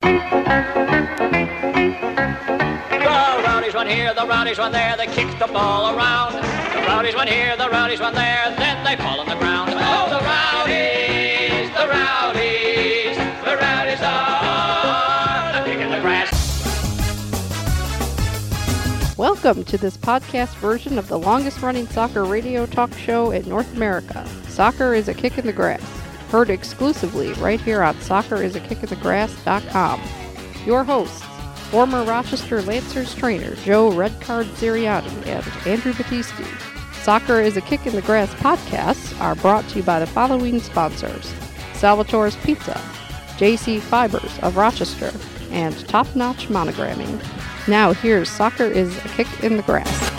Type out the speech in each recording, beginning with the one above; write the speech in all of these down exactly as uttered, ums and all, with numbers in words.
rowdies run here, the rowdies run there, they kick the ball around. The rowdies run here, the rowdies run there, then they fall on the ground. Oh, the rowdies, the rowdies, the rowdies are the kick in the grass. Welcome to this podcast version of the longest-running soccer radio talk show in North America. Soccer is a Kick in the Grass. Heard exclusively right here on soccer is a kick in the grass dot com. Your hosts, former Rochester Lancers trainer Joe Redcard Sirianni and Andrew Battisti. Soccer is a Kick in the Grass podcasts are brought to you by the following sponsors: Salvatore's Pizza, J C Fibers of Rochester, and Top Notch Monogramming. Now here's Soccer is a Kick in the Grass.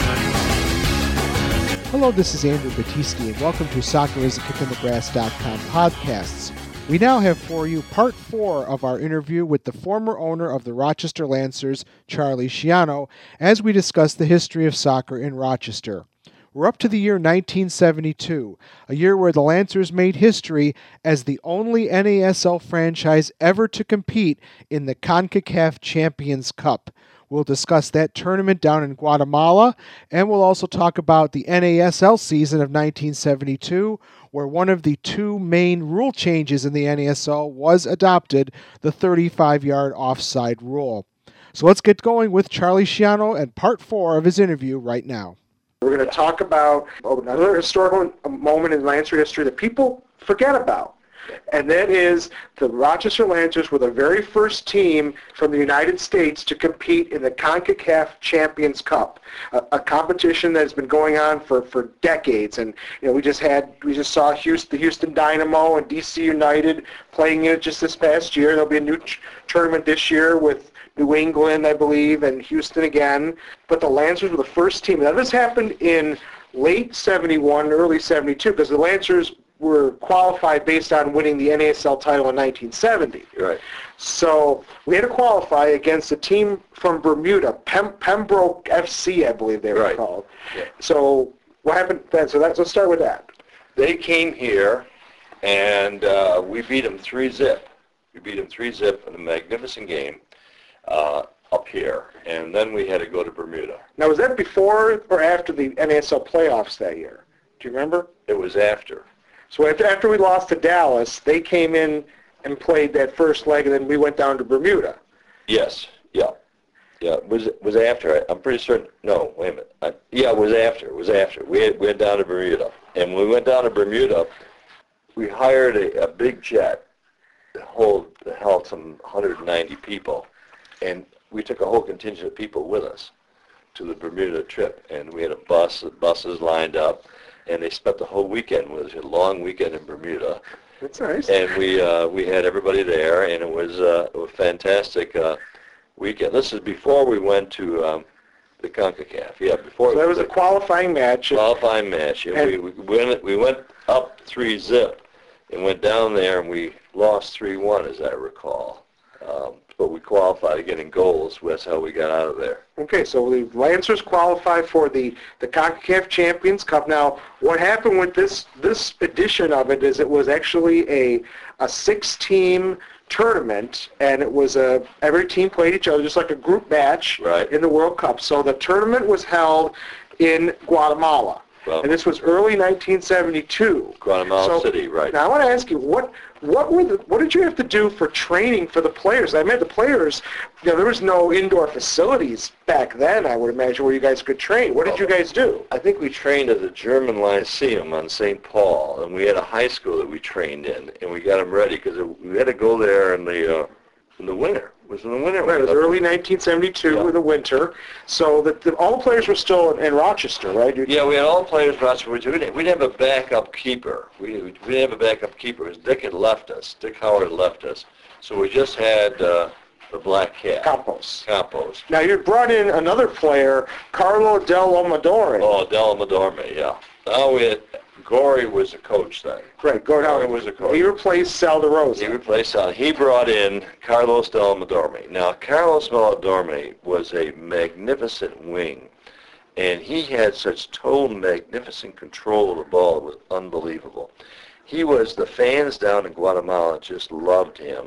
Hello, this is Andrew Battisti, and welcome to Soccer is a Kick in the Grass dot com podcasts. We now have for you part four of our interview with the former owner of the Rochester Lancers, Charlie Schiano, as we discuss the history of soccer in Rochester. We're up to the year nineteen seventy-two, a year where the Lancers made history as the only N A S L franchise ever to compete in the CONCACAF Champions Cup. We'll discuss that tournament down in Guatemala, and we'll also talk about the N A S L season of nineteen seventy-two, where one of the two main rule changes in the N A S L was adopted, the thirty-five-yard offside rule. So let's get going with Charlie Schiano and part four of his interview right now. We're going to talk about another historical moment in Lancer history that people forget about. And that is the Rochester Lancers were the very first team from the United States to compete in the CONCACAF Champions Cup, a, a competition that has been going on for, for decades. And you know, we just had we just saw Houston, the Houston Dynamo and D C United playing in it just this past year. There'll be a new ch- tournament this year with New England, I believe, and Houston again. But the Lancers were the first team. Now this happened in late seventy-one, early seventy-two, because the Lancers were qualified based on winning the N A S L title in nineteen seventy. Right. So we had to qualify against a team from Bermuda, Pem- Pembroke F C, I believe they were Right. called. Yeah. So what happened then? So that's, let's start with that. They came here, and uh, we beat them three zip. We beat them three zip in a magnificent game uh, up here, and then we had to go to Bermuda. Now, was that before or after the N A S L playoffs that year? Do you remember? It was after. So after, after we lost to Dallas, they came in and played that first leg, and then we went down to Bermuda. Yes. Yeah. Yeah. It was it was after? I'm pretty certain. No. Wait a minute. I, yeah. It was after. It was after. We had, went down to Bermuda, and when we went down to Bermuda, we hired a, a big jet that hold that held some one hundred ninety people, and we took a whole contingent of people with us to the Bermuda trip, and we had a bus, buses lined up. And they spent the whole weekend with us, a long weekend in Bermuda. That's nice. And we uh, we had everybody there, and it was uh, a fantastic uh, weekend. This is before we went to um, the CONCACAF. Yeah, before. So that was a qualifying match. Qualifying match. And And we, we went we went up three zip, and went down there, and we lost three one, as I recall. Um, but we qualified again in goals. That's how we got out of there. Okay, so the Lancers qualify for the, the CONCACAF Champions Cup. Now, what happened with this this edition of it is it was actually a a six-team tournament, and it was a every team played each other just like a group match Right. in the World Cup. So the tournament was held in Guatemala, Well, and this was early nineteen seventy-two. Guatemala So, City, right. Now I want to ask you, what what were the, what did you have to do for training for the players? I mean, the players, you know, there was no indoor facilities back then, I would imagine, where you guys could train. What did you guys do? I think we trained at the German Lyceum on Saint Paul, and we had a high school that we trained in, and we got them ready because we had to go there in the uh, in the winter. It was in the winter. Right, it was early nineteen seventy-two Yeah. in the winter, so that the, all the players were still in, in Rochester, right? You- Yeah, we had all players Rochester. We didn't we'd have a backup keeper. We we didn't have a backup keeper because Dick had left us. Dick Howard had left us, so we just had uh, the Black Cat. Campos. Campos. Now you brought in another player, Carlo Del Amadore. Oh, Del Madorme, yeah. Now we had Gory was the coach then. Right, go down. Gory was the coach. He replaced Sal De Rosa. He replaced Sal. He brought in Carlos Del Madorme. Now, Carlos Del Madorme was a magnificent wing, and he had such total magnificent control of the ball. It was unbelievable. He was, the fans down in Guatemala just loved him,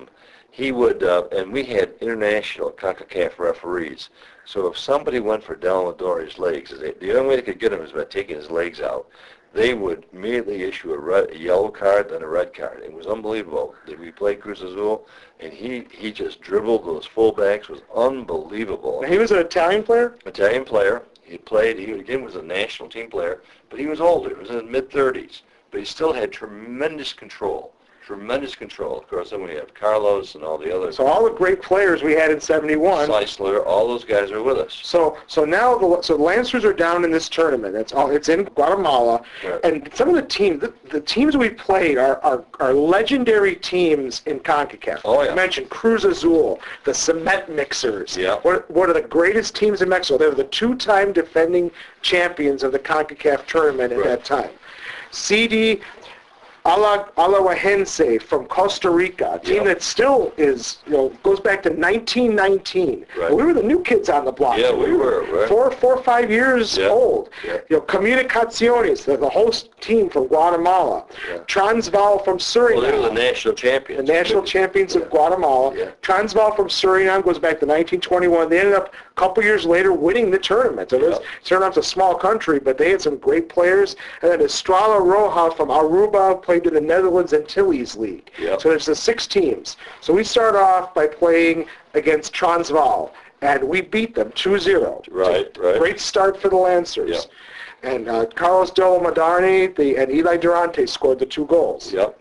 he would, uh, and we had international CONCACAF referees. So if somebody went for Delmadori's legs, they, the only way they could get him is by taking his legs out. They would immediately issue a, red, a yellow card, then a red card. It was unbelievable. We played Cruz Azul, and he, he just dribbled those fullbacks. It was unbelievable. Now, he was an Italian player? Italian player. He played, he again was a national team player, but he was older. He was in his mid-thirties. But he still had tremendous control. Tremendous control. Of course, then we have Carlos and all the others. So all the great players we had in seventy-one. Seisler, all those guys are with us. So so now the so the Lancers are down in this tournament. It's all it's in Guatemala, Right. and some of the teams the, the teams we played are, are are legendary teams in CONCACAF. Oh, yeah. I mentioned Cruz Azul, the Cement Mixers. Yeah. One, one of the greatest teams in Mexico. They were the two-time defending champions of the CONCACAF tournament at Right. that time. C D Ala- Alajuelense from Costa Rica, a team Yeah. that still is, you know, goes back to nineteen nineteen. Right. We were the new kids on the block. Yeah, we were, right. Four, four or five years Yeah. old. Yeah. You know, Comunicaciones, the, the host team from Guatemala. Yeah. Transvaal from Suriname. Well, they were the national champions. The national champions Yeah. of Guatemala. Yeah. Transvaal from Suriname goes back to nineteen twenty-one. They ended up a couple years later winning the tournament. It was, Yeah. Suriname's a small country, but they had some great players. And then Estrella Roja from Aruba played in the Netherlands Antilles League. Yeah. So there's the six teams. So we start off by playing against Transvaal, and we beat them two zero. Right, right. Great start for the Lancers. Yeah. And uh, Carlos Del Madarni the, and Eli Durante scored the two goals. Yep.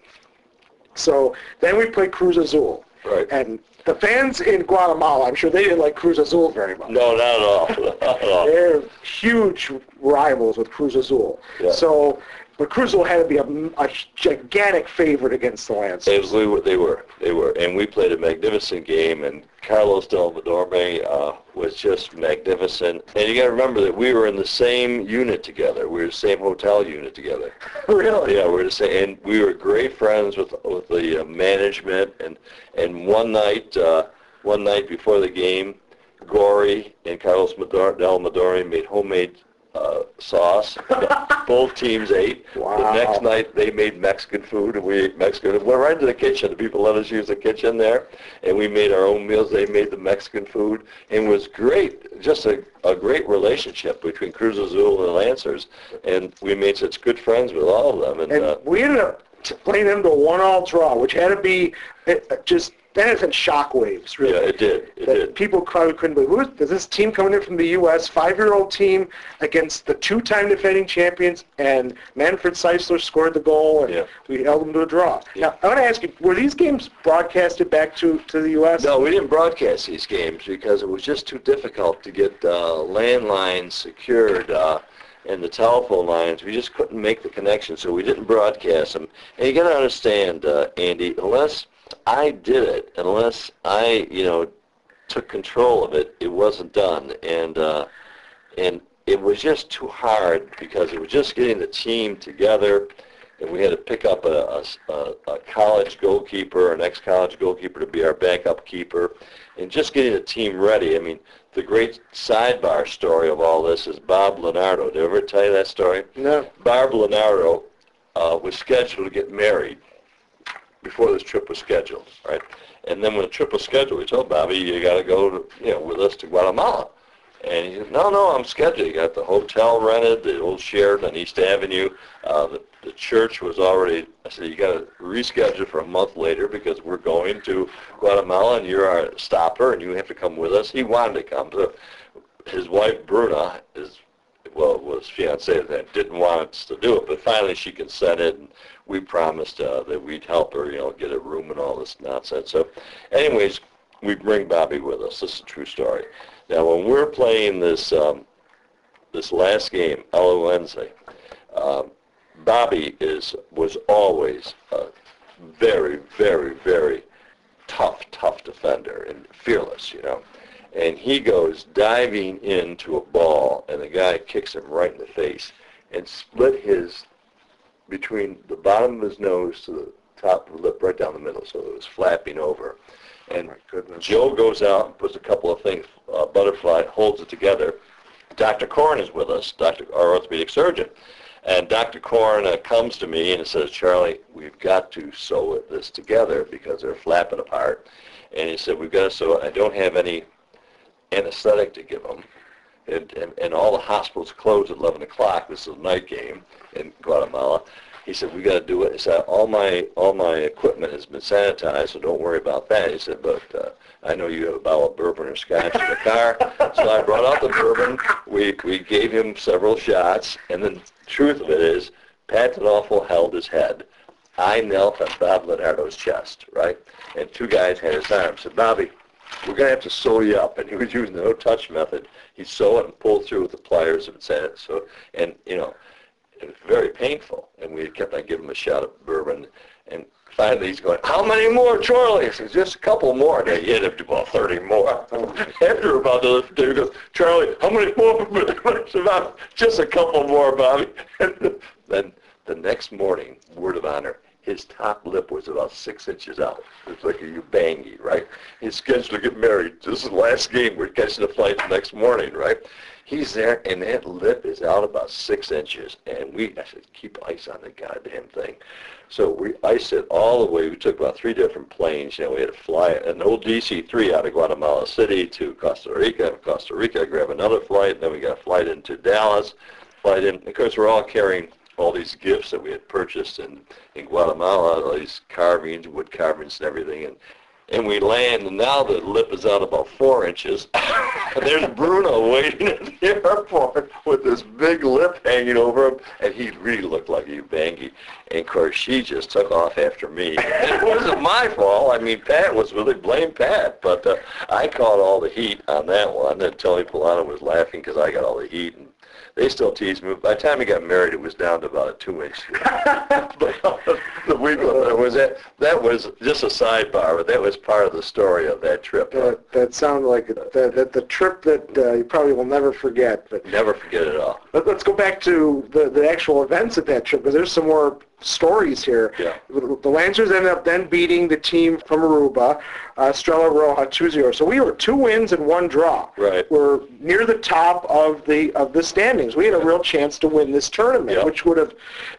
So then we played Cruz Azul. Right. And the fans in Guatemala, I'm sure they didn't like Cruz Azul very much. No, not at all. Not at all. They're huge rivals with Cruz Azul. Yeah. So, but Cruz Azul had to be a, a gigantic favorite against the Lancers. They, we were, they were, they were, and we played a magnificent game. And Carlos Del Madorme uh, was just magnificent. And you got to remember that we were in the same unit together. We were the same hotel unit together. Really? Yeah, we were the same, and we were great friends with with the uh, management. And and one night, uh, one night before the game, Gory and Carlos Mador- Del Madorme made homemade uh, sauce. Both teams ate. Wow. The next night they made Mexican food, and we ate Mexican. We went right into the kitchen. The people let us use the kitchen there, and we made our own meals. They made the Mexican food, and it was great. Just a, a great relationship between Cruz Azul and the Lancers, and we made such good friends with all of them. And, And uh, we ended up t- playing them to a one-all draw, which had to be it, just, that had sent shockwaves, really. yeah, it did. It that did. people probably couldn't believe. Who is does this team coming in from the U S, five-year-old team against the two-time defending champions, and Manfred Seisler scored the goal, and Yeah. we held them to a draw. Yeah. Now, I want to ask you, were these games broadcasted back to, to the U S? No, we didn't broadcast these games because it was just too difficult to get uh, landlines secured uh, and the telephone lines. We just couldn't make the connection, so we didn't broadcast them. And you got to understand, uh, Andy, unless I did it, unless I, you know, took control of it, it wasn't done. And uh, and it was just too hard because it was just getting the team together. And we had to pick up a, a, a college goalkeeper, an ex-college goalkeeper to be our backup keeper, and just getting the team ready. I mean, the great sidebar story of all this is Bob Leonardo. Did I ever tell you that story? No. Bob Leonardo uh, was scheduled to get married before this trip was scheduled, right? And then when the trip was scheduled, we told Bobby, you got to go, to, you know, with us to Guatemala. And he said, no, no, I'm scheduled. You got the hotel rented, the old Sheraton on East Avenue. Uh, the, the church was already, I said, you got to reschedule for a month later because we're going to Guatemala and you're our stopper and you have to come with us. He wanted to come. So his wife, Bruna, is, well, was fiancée that didn't want us to do it, but finally she consented, and we promised uh, that we'd help her, you know, get a room and all this nonsense. So anyways, we bring Bobby with us. This is a true story. Now, when we're playing this um, this last game, Alajuelense, um, Bobby is was always a very, very, very tough, tough defender and fearless, you know. And he goes diving into a ball, and the guy kicks him right in the face and split his, between the bottom of his nose to the top of the lip, right down the middle, so it was flapping over. And my goodness. Joe goes out and puts a couple of things, uh, butterfly, holds it together. Doctor Korn is with us, Doctor our orthopedic surgeon. And Doctor Korn uh, comes to me and says, Charlie, we've got to sew this together because they're flapping apart. And he said, we've got to, so I don't have any anesthetic to give them. And, and, and all the hospitals close at eleven o'clock. This is a night game in Guatemala. He said, we got to do it. He said, all my all my equipment has been sanitized, so don't worry about that. He said, but uh, I know you have a bottle of bourbon or scotch in the car. So I brought out the bourbon. We we gave him several shots, and the truth of it is, Pat D'Onofrio held his head. I knelt on Bob Leonardo's chest, right? And two guys had his arm. I said, Bobby, we're going to have to sew you up. And he was using the no-touch method. He'd sew it and pull through with the pliers and said, so, and, you know, it was very painful. And we kept on giving him a shot of bourbon. And finally he's going, how many more, Charlie? I said, just a couple more. And he hit him to about thirty more. After about the day, he goes, Charlie, how many more? I said, "Bob, just a couple more, Bobby." And then the next morning, word of honor, his top lip was about six inches out. It was like a Ubangi, right? He's scheduled to get married. This is the last game. We're catching the flight the next morning, right? He's there, and that lip is out about six inches. And we, I said, keep ice on the goddamn thing. So we iced it all the way. We took about three different planes. You know, we had to fly an old D C three out of Guatemala City to Costa Rica. Costa Rica, grab another flight. And then we got a flight into Dallas. Flight in. Of course, we're all carrying all these gifts that we had purchased in, in Guatemala, all these carvings, wood carvings and everything. And, and we land, and now the lip is out about four inches. And there's Bruno waiting at the airport with this big lip hanging over him, and he really looked like a Ubangi. And, of course, she just took off after me. And it wasn't my fault. I mean, Pat was really, blame Pat. But uh, I caught all the heat on that one, and Tony Polano was laughing because I got all the heat. And they still teased me. By the time we got married, it was down to about a two-inch. The week was that. That was just a sidebar, but that was part of the story of that trip. That, that sounded like a, the, the, the trip that uh, you probably will never forget. But never forget it all. Let, let's go back to the, the actual events of that trip, because there's some more stories here. Yeah. The Lancers ended up then beating the team from Aruba, uh, Estrella Roja two zero. So we were two wins and one draw. Right. We're near the top of the of the standings. We had a real chance to win this tournament, yeah. which would have,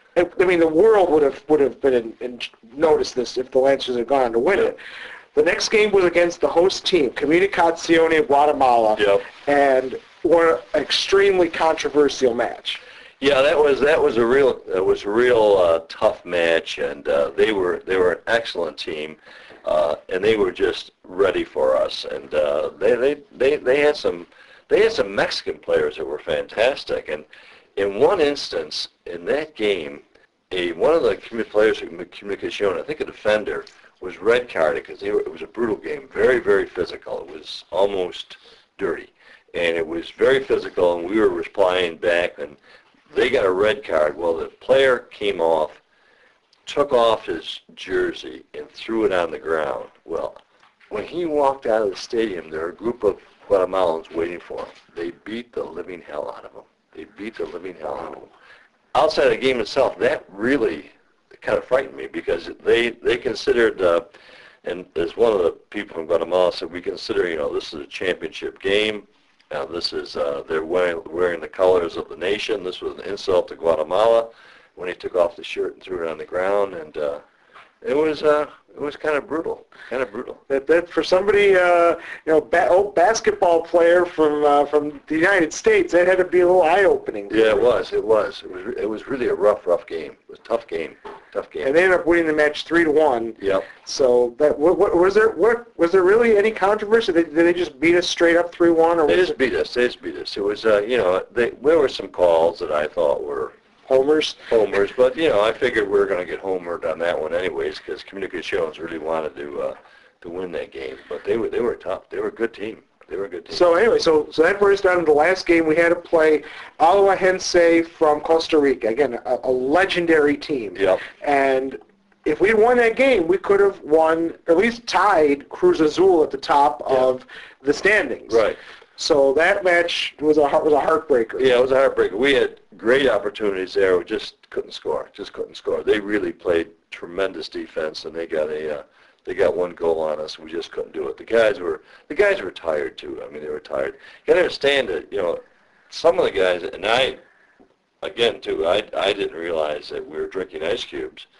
I mean, the world would have would have been in, in noticed this if the Lancers had gone on to win yeah. it. The next game was against the host team, Comunicacion of Guatemala, yep. and were an extremely controversial match. Yeah, that was that was a real it was a real uh, tough match, and uh, they were they were an excellent team, uh, and they were just ready for us. And uh, they, they they they had some they had some Mexican players that were fantastic. And in one instance, in that game, a one of the commu- players from Comunicacion, I think a defender, was red carded because it was a brutal game, very very physical. It was almost dirty, and it was very physical, and we were replying back and. They got a red card. Well, the player came off, took off his jersey, and threw it on the ground. Well, when he walked out of the stadium, there were a group of Guatemalans waiting for him. They beat the living hell out of him. They beat the living hell out of him. Outside of the game itself, that really kind of frightened me because they, they considered, uh, and as one of the people from Guatemala said, we consider, you know, this is a championship game. Now this is, uh, they're wearing, wearing the colors of the nation. This was an insult to Guatemala when he took off the shirt and threw it on the ground. And uh, it was uh, it was kind of brutal, kind of brutal. That, that for somebody, uh, you know, ba- old basketball player from uh, from the United States, that had to be a little eye-opening. Yeah, it was, it was. It was it was really a rough, rough game. It was a tough game, tough game. And they ended up winning the match three to one. Yep. So that what, what, was there what was there really any controversy? Did, did they just beat us straight up three one, or They was just it beat us. They just beat us. It was, uh, you know, they, there were some calls that I thought were homers? homers, but you know, I figured we were going to get homered on that one anyways because Comunicaciones really wanted to uh, to win that game. But they were they were tough. They were a good team. They were a good team. So anyway, so so that brings us down to the last game. We had to play Alajuelense from Costa Rica. Again, a, a legendary team. Yep. And if we had won that game, we could have won, or at least tied Cruz Azul at the top Yeah. of the standings. Right. So that match was a was a heartbreaker. Yeah, it was a heartbreaker. We had great opportunities there. We just couldn't score. Just couldn't score. They really played tremendous defense, and they got a uh, they got one goal on us. We just couldn't do it. The guys were the guys were tired too. I mean, they were tired. You got to understand that. You know, some of the guys, and I, again too, I I didn't realize that we were drinking ice cubes.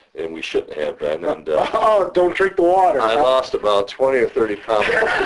and we shouldn't have been. And uh, oh, don't drink the water. I lost about twenty or thirty pounds.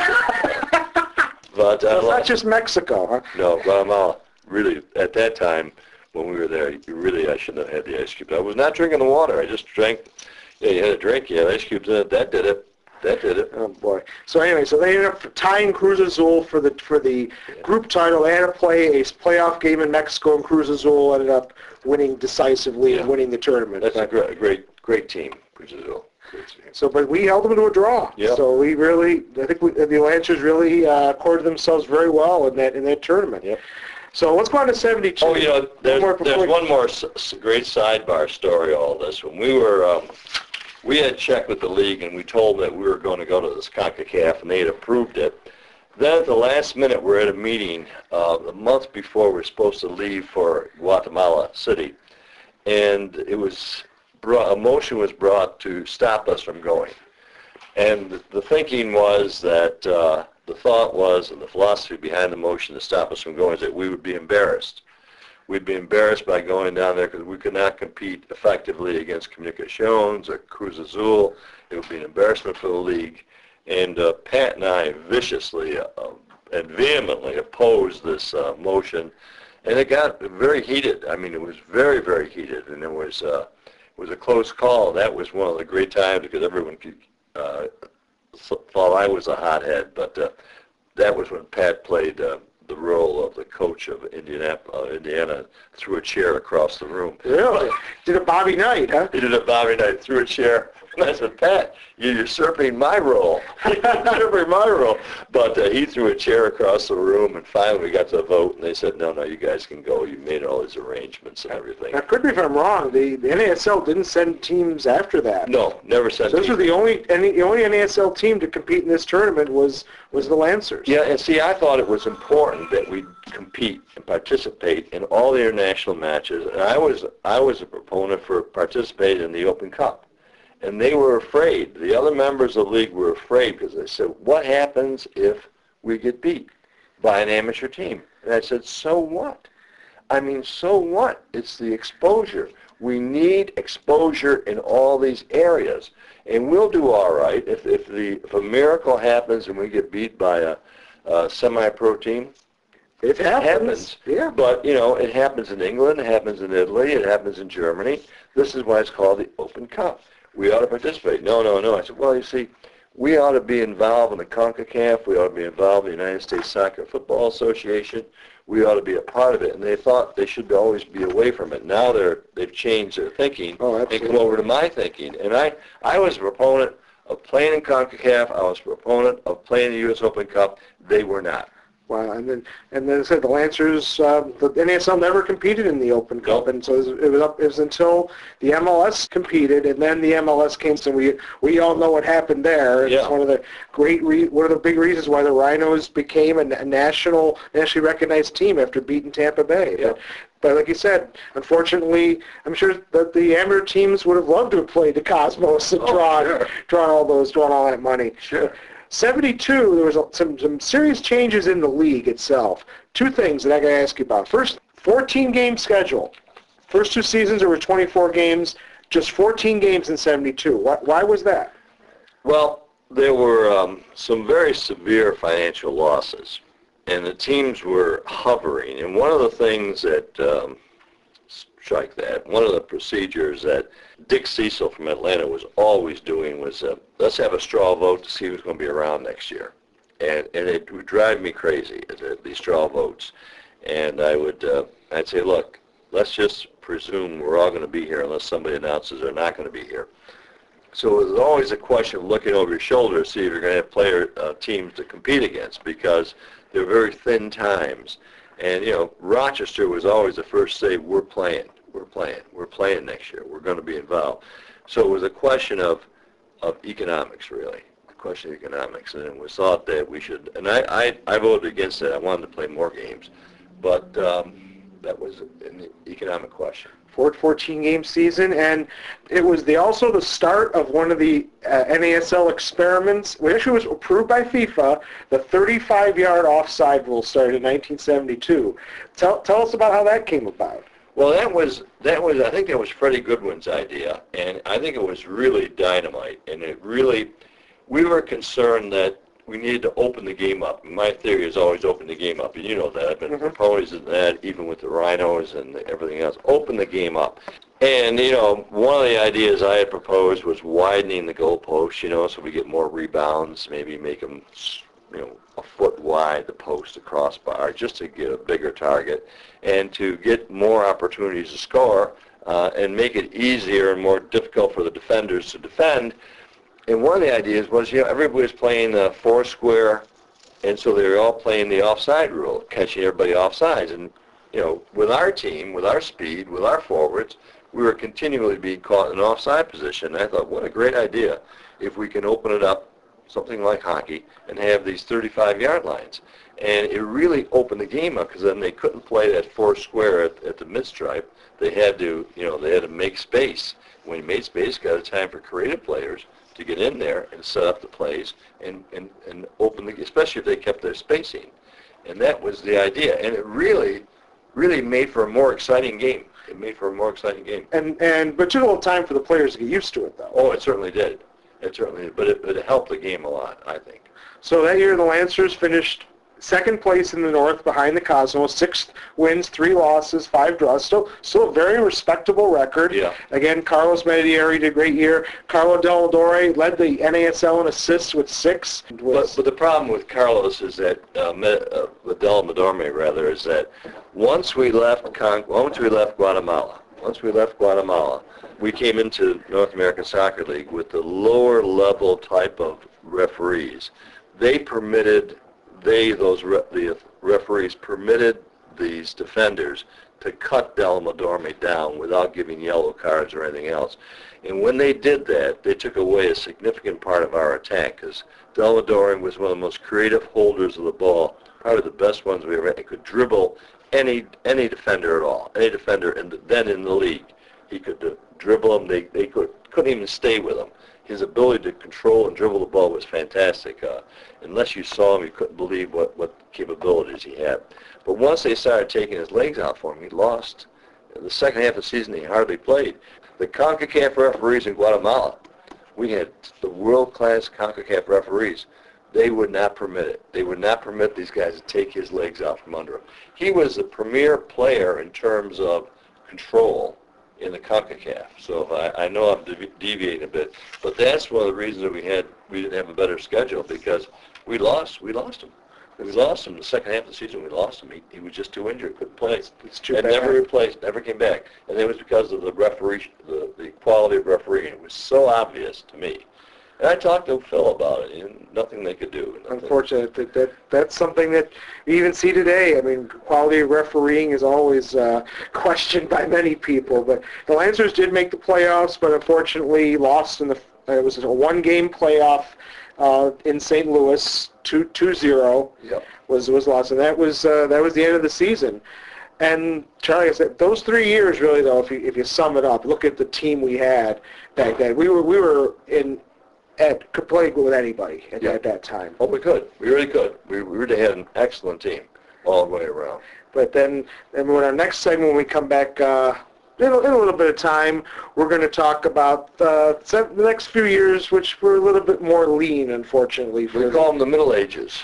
But Well, I it's not lost, just Mexico, huh? no, but I'm all, really, at that time, when we were there, you really, I shouldn't have had the ice cubes. I was not drinking the water. I just drank, yeah, you had a drink, you had ice cubes in it. That did it. That did it. Oh boy. So anyway, so they ended up tying Cruz Azul for the for the group title. They had to play a playoff game in Mexico, and Cruz Azul ended up winning decisively Yeah. and winning the tournament. That's a But- great, great, great team, Cruz Azul. Great team. So, but we held them to a draw. Yeah. So we really, I think we, the Lancers really uh, accorded themselves very well in that in that tournament. Yep. So let's go on to seventy-two. Oh, you know, there's, more there's before- one more s- s- great sidebar story of all this. When we were, um, we had checked with the league and we told them that we were going to go to this CONCACAF and they had approved it. Then at the last minute, we're at a meeting uh, a month before we're supposed to leave for Guatemala City. And it was, brought, a motion was brought to stop us from going. And the thinking was that, uh, the thought was, and the philosophy behind the motion to stop us from going is that we would be embarrassed. We'd be embarrassed by going down there because we could not compete effectively against Comunicaciones or Cruz Azul. It would be an embarrassment for the league. And uh, Pat and I viciously uh, and vehemently opposed this uh, motion. And it got very heated. I mean, it was very, very heated. And it was, uh, it was a close call. That was one of the great times because everyone could, uh, thought I was a hothead. But uh, that was when Pat played uh, the role of the coach of Indiana, uh, Indiana, threw a chair across the room. Really? Did a Bobby Knight, huh? He did a Bobby Knight, threw a chair. And I said, Pat, you're usurping my role. You're usurping my role. But uh, he threw a chair across the room, and finally we got to the vote, and they said, no, no, you guys can go. You made all these arrangements and everything. Now, correct me if I'm wrong. The, the N A S L didn't send teams after that. No, never sent So this was teams. the only any, the only N A S L team to compete in this tournament was was the Lancers. Yeah, and see, I thought it was important that we compete and participate in all the international matches, and I was I was a proponent for participating in the Open Cup. And they were afraid. The other members of the league were afraid because they said, what happens if we get beat by an amateur team? And I said, so what? I mean, so what? It's the exposure. We need exposure in all these areas. And we'll do all right if, if, the, if a miracle happens and we get beat by a, a semi-pro team. It happens. happens. Yeah. But, you know, it happens in England, it happens in Italy, it happens in Germany. This is why it's called the Open Cup. We ought to participate. No, no, no. I said, well, you see, we ought to be involved in the CONCACAF. We ought to be involved in the United States Soccer Football Association. We ought to be a part of it. And they thought they should always be away from it. Now they're, they've changed their thinking Oh, and come absolutely. over to my thinking. And I, I was a proponent of playing in CONCACAF. I was a proponent of playing the U S Open Cup. They were not. Wow, and then and then I said the Lancers, uh, the N A S L never competed in the Open Cup, Nope. and so it was, it was up. It was until the M L S competed, and then the M L S came. So we we all know what happened there. It's Yeah. one of the great, re, one of the big reasons why the Rhinos became a, a national, nationally recognized team after beating Tampa Bay. Yeah. But, but like you said, unfortunately, I'm sure that the amateur teams would have loved to have played the Cosmos and Oh, drawn, sure. drawn all those, drawn all that money. Sure. seventy-two, there was a, some, some serious changes in the league itself. Two things that I got to ask you about. First, fourteen-game schedule. First two seasons, there were twenty-four games, just fourteen games in seventy-two. Why, why was that? Well, there were um, some very severe financial losses, and the teams were hovering. And one of the things that, um, strike that, one of the procedures that Dick Cecil from Atlanta was always doing was, uh, let's have a straw vote to see who's going to be around next year. And, and it would drive me crazy, the, these straw votes. And I would, uh, I'd say, look, let's just presume we're all going to be here unless somebody announces they're not going to be here. So it was always a question of looking over your shoulder to see if you're going to have player uh, teams to compete against, because they're very thin times. And, you know, Rochester was always the first to say, we're playing, we're playing, we're playing next year, we're going to be involved. So it was a question of, of economics, really, a question of economics. And it was thought that we should, and I, I, I voted against it. I wanted to play more games. But um, that was an economic question. fourteen-game season, and it was the also the start of one of the uh, N A S L experiments, which actually was approved by FIFA. The thirty-five yard offside rule started in nineteen seventy-two. Tell, tell us about how that came about. Well, that was, that was, I think that was Freddie Goodwin's idea, and I think it was really dynamite, and it really, we were concerned that we needed to open the game up. My theory is always open the game up, and you know that. I've been mm-hmm. proponents of that, even with the Rhinos and everything else. Open the game up. And, you know, one of the ideas I had proposed was widening the goalposts, you know, so we get more rebounds, maybe make them, you know, a foot wide, the post, the crossbar, just to get a bigger target, and to get more opportunities to score, uh, and make it easier and more difficult for the defenders to defend. And one of the ideas was, you know, everybody was playing uh, four square, and so they were all playing the offside rule, catching everybody offsides. And, you know, with our team, with our speed, with our forwards, we were continually being caught in an offside position. And I thought, what a great idea if we can open it up, something like hockey, and have these thirty-five yard lines. And it really opened the game up, because then they couldn't play that four square at, at the mid-stripe. They had to, you know, they had to make space. When you made space, got a time for creative players to get in there and set up the plays and, and, and open the, especially if they kept their spacing. And that was the idea. And it really, really made for a more exciting game. It made for a more exciting game. And, and but took a little time for the players to get used to it, though. Oh, it certainly did. It certainly did. But it, but it helped the game a lot, I think. So that year, the Lancers finished second place in the North behind the Cosmos, six wins, three losses, five draws. Still, still a very respectable record. Yeah. Again, Carlos Medieri did a great year. Carlo Delmadore led the N A S L in assists with six. But, but the problem with Carlos is that, uh, uh, with Delmadore rather, is that once we left Con- once we left Guatemala, once we left Guatemala, we came into North American Soccer League with the lower level type of referees. They permitted. They, those re- the referees, permitted these defenders to cut Delmadore down without giving yellow cards or anything else. And when they did that, they took away a significant part of our attack, because Delmadore was one of the most creative holders of the ball, probably the best ones we ever had. He could dribble any any defender at all, any defender in the, then in the league. He could uh, dribble them. They, they could, couldn't even stay with him. His ability to control and dribble the ball was fantastic. Uh, unless you saw him, you couldn't believe what, what capabilities he had. But once they started taking his legs out for him, he lost. The second half of the season, he hardly played. The CONCACAF referees in Guatemala, we had the world-class CONCACAF referees. They would not permit it. They would not permit these guys to take his legs out from under him. He was the premier player in terms of control in the CONCACAF. So I, I know I'm devi- deviating a bit, but that's one of the reasons that we had we didn't have a better schedule, because we lost we lost him. We lost him the second half of the season. We lost him. He, he was just too injured, couldn't play. It's too and bad. never replaced, never came back. And it was because of the referee, the, the quality of refereeing. It was so obvious to me. And I talked to Phil about it, and nothing they could do. Nothing. Unfortunately, that, that that's something that we even see today. I mean, quality of refereeing is always uh, questioned by many people. But the Lancers did make the playoffs, but unfortunately lost in the. Uh, it was a one-game playoff uh, in Saint Louis, two two zero. Yep. Was was lost, and that was uh, that was the end of the season. And Charlie, I said those three years really, though, if you if you sum it up, look at the team we had back then. We were we were in. At, could play with anybody at, yeah. at that time. Oh, we could. We really could. We, we really had an excellent team all the way around. But then, and when our next segment, when we come back uh, in, a, in a little bit of time, we're going to talk about uh, the next few years, which were a little bit more lean, unfortunately. For we call them the Middle Ages,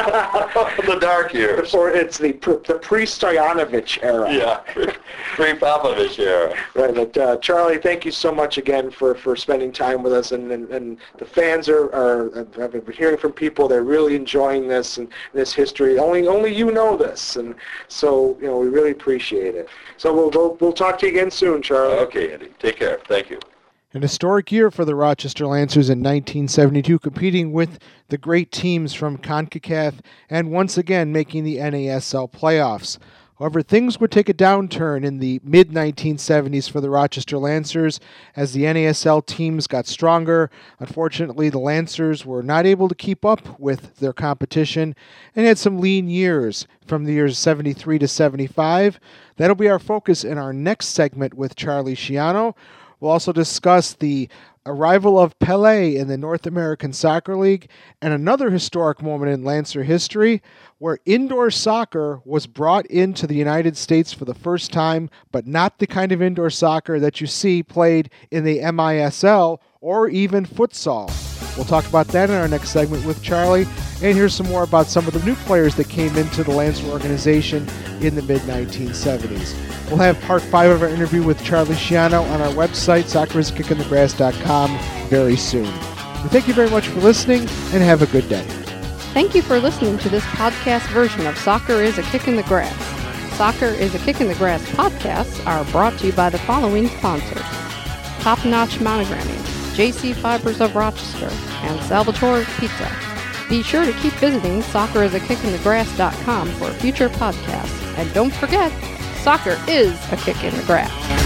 the dark years. Or it's the the pre-Stoyanovich era. Yeah, pre-Popovich era. Right, but uh, Charlie, thank you so much again for, for spending time with us, and, and, and the fans are, are I've been hearing from people, they're really enjoying this and this history. Only only you know this, and so you know we really appreciate it. So we'll we'll, we'll talk to you again soon, Charlie. Okay, Andy. Take care. Thank you. An historic year for the Rochester Lancers in nineteen seventy-two, competing with the great teams from CONCACAF and once again making the N A S L playoffs. However, things would take a downturn in the mid nineteen seventies for the Rochester Lancers as the N A S L teams got stronger. Unfortunately, the Lancers were not able to keep up with their competition and had some lean years from the years seventy-three to seventy-five. That'll be our focus in our next segment with Charlie Schiano. We'll also discuss the arrival of Pelé in the North American Soccer League, and another historic moment in Lancer history where indoor soccer was brought into the United States for the first time, but not the kind of indoor soccer that you see played in the M I S L or even futsal. We'll talk about that in our next segment with Charlie, and hear some more about some of the new players that came into the Lancer organization in the mid nineteen seventies. We'll have part five of our interview with Charlie Schiano on our website, soccer is a kick in the grass dot com, very soon. We thank you very much for listening, and have a good day. Thank you for listening to this podcast version of Soccer is a Kick in the Grass. Soccer is a Kick in the Grass podcasts are brought to you by the following sponsors: Top Notch Monogramming, J C Fibers of Rochester, and Salvatore Pizza. Be sure to keep visiting soccer is a kick in the grass dot com for future podcasts. And don't forget, soccer is a kick in the grass.